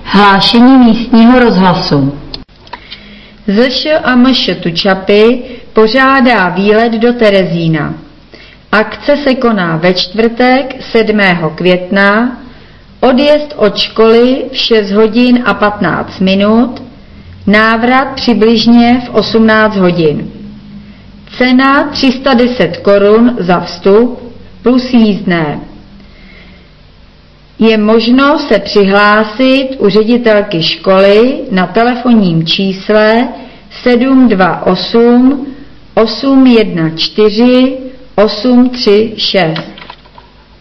Hlášení místního rozhlasu. ZŠ Tučapy pořádá výlet do Terezína. Akce se koná ve čtvrtek 7. května, odjezd od školy v 6 hodin a 15 minut, návrat přibližně v 18 hodin. Cena 310 korun za vstup plus jízdné. Je možno se přihlásit u ředitelky školy na telefonním čísle 728 814 836.